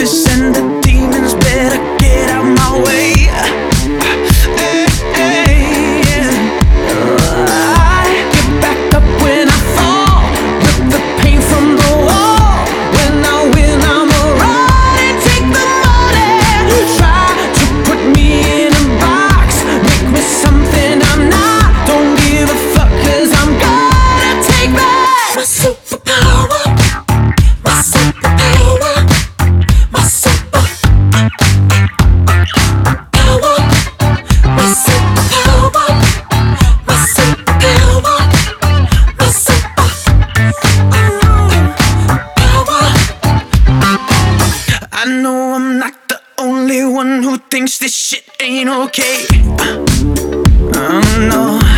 darkness and the demons better get out my way. Hey, hey, yeah. I get back up when I fall, rip the pain from the wall. When I win, I'm alright. Take the money, try to put me in a box, make me something I'm not. Don't give a fuck, 'cause I'm gonna take back my superpower, my superpower, my superpower, my superpower, my superpower, my superpower. I know I'm not the only one who thinks this shit ain't okay. No.